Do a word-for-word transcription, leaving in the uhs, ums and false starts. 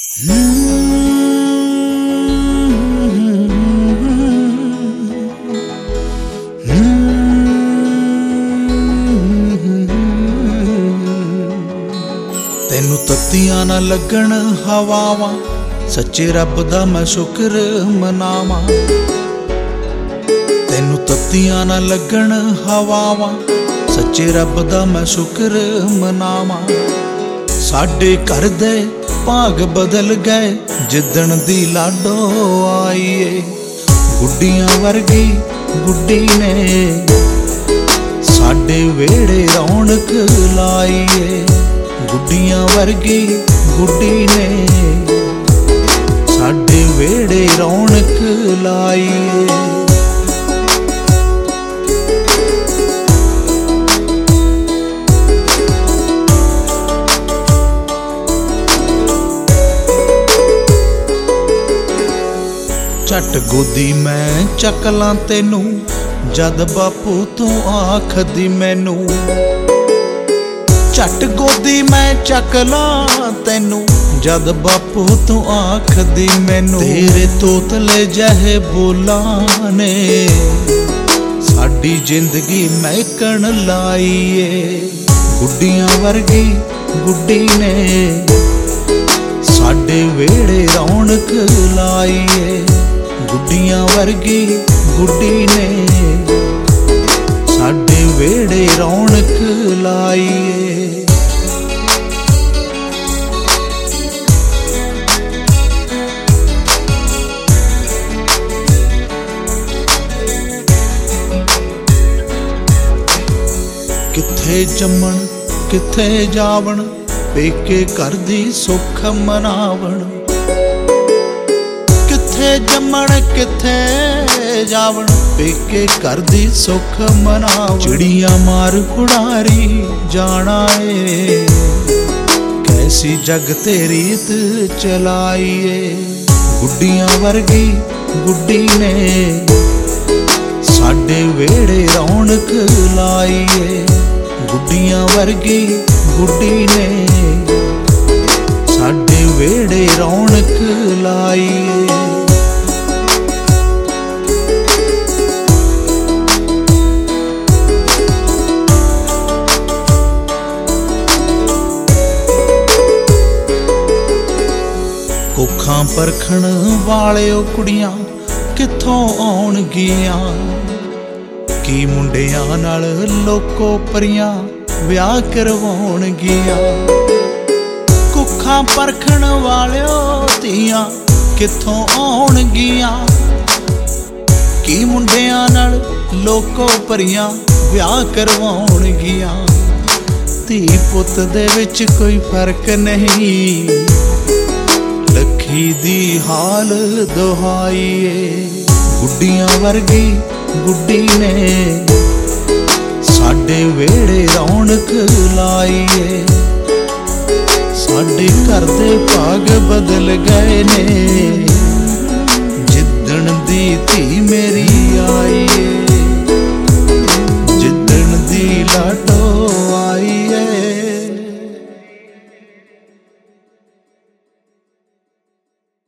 ਤੈਨੂੰ ਤੱਤੀਆਂ ਨਾ ਲੱਗਣ ਹਵਾਵਾਂ, ਸੱਚੇ ਰੱਬ ਦਾ ਮੈਂ ਸ਼ੁਕਰ ਮਨਾਵਾਂ। ਤੈਨੂੰ ਤੱਤੀਆਂ ਨਾ ਲੱਗਣ ਹਵਾਵਾਂ, ਸੱਚੇ ਰੱਬ ਦਾ ਮੈਂ ਸ਼ੁਕਰ ਮਨਾਵਾਂ। ਸਾਡੇ ਘਰ ਦੇ ਭਾਗ ਬਦਲ ਗਏ ਜਿੱਦਣ ਦੀ ਲਾਡੋ ਆਈ ਏ। ਗੁੱਡੀਆਂ ਵਰਗੀ ਗੁੱਡੀ ਨੇ ਸਾਡੇ ਵਿਹੜੇ ਰੌਣਕ ਲਾਈ ਏ। ਗੁੱਡੀਆਂ ਵਰਗੀ ਗੁੱਡੀ ਨੇ ਸਾਡੇ ਵਿਹੜੇ ਰੌਣਕ ਲਾਈ ਏ। ਝੱਟ ਗੋਦੀ ਮੈਂ ਚੱਕ ਲਾਂ ਤੈਨੂੰ, ਜਦ ਬਾਪੂ ਤੂੰ ਆਖਦੀ ਮੈਨੂੰ। ਝੱਟ ਗੋਦੀ ਮੈਂ ਚੱਕ ਲਾਂ ਤੈਨੂੰ, ਜਦ ਬਾਪੂ ਤੂੰ ਆਖਦੀ ਮੈਨੂੰ। ਤੇਰੇ ਤੋਤਲੇ ਜਿਹੇ ਬੋਲਾਂ ਨੇ ਸਾਡੀ ਜ਼ਿੰਦਗੀ ਮਹਿਕਣ ਲਾਈ ਏ। ਗੁੱਡੀਆਂ ਵਰਗੀ ਗੁੱਡੀ ਨੇ ਸਾਡੇ ਵਿਹੜੇ ਰੌਣਕ ਲਾਈ ਏ। ਗੁੱਡੀਆਂ ਵਰਗੀ ਗੁੱਡੀ ਨੇ ਸਾਡੇ ਵਿਹੜੇ ਰੌਣਕ ਲਾਈ ਏ। ਕਿੱਥੇ ਜੰਮਣ ਕਿੱਥੇ ਜਾਵਣ, ਪੇਕੇ ਘਰ ਦੀ ਸੁੱਖ ਮਨਾਵਣ। ਕਿੱਥੇ ਜੰਮਣ ਕਿੱਥੇ ਜਾਵਣ, ਪੇਕੇ ਘਰ ਦੀ ਸੁੱਖ ਮਨਾਵਣ। ਚਿੜੀਆਂ ਮਾਰ ਉਡਾਰੀ ਜਾਣਾ ਏ, ਕੈਸੀ ਜਗ ਤੇ ਰੀਤ ਚਲਾਈ ਏ। ਗੁੱਡੀਆਂ ਵਰਗੀ ਗੁੱਡੀ ਨੇ ਸਾਡੇ ਵਿਹੜੇ ਰੌਣਕ ਲਾਈ ਏ। ਗੁੱਡੀਆਂ ਵਰਗੀ ਗੁੱਡੀ ਨੇ ਸਾਡੇ ਵਿਹੜੇ ਰੌਣਕ ਲਾਈ ਏ। ਕੁੱਖਾਂ ਪਰਖਣ ਵਾਲਿਓ ਕੁੜੀਆਂ ਕਿੱਥੋਂ ਆਉਣਗੀਆਂ। ਕੀ ਮੁੰਡਿਆਂ ਨਾਲ ਲੋਕੋ ਪਰੀਆਂ ਵਿਆਹ ਕਰਵਾਉਣਗੀਆਂ। ਕੁੱਖਾਂ ਪਰਖਣ ਵਾਲਿਓ ਧੀਆਂ ਕਿੱਥੋਂ ਆਉਣਗੀਆਂ। ਕੀ ਮੁੰਡਿਆਂ ਨਾਲ ਲੋਕੋ ਪਰੀਆਂ ਵਿਆਹ ਕਰਵਾਉਣਗੀਆਂ। ਧੀ ਪੁੱਤ ਦੇ ਵਿੱਚ ਕੋਈ ਫਰਕ ਨਹੀਂ, ਲੱਖੀ ਦੀ ਹਾਲ ਦੁਹਾਈ ਏ। ਗੁੱਡੀਆਂ ਵਰਗੀ ਗੁੱਡੀ ਨੇ ਸਾਡੇ ਵਿਹੜੇ ਰੌਣਕ ਲਾਈ ਏ। ਸਾਡੇ ਘਰ ਦੇ ਭਾਗ ਬਦਲ ਗਏ ਨੇ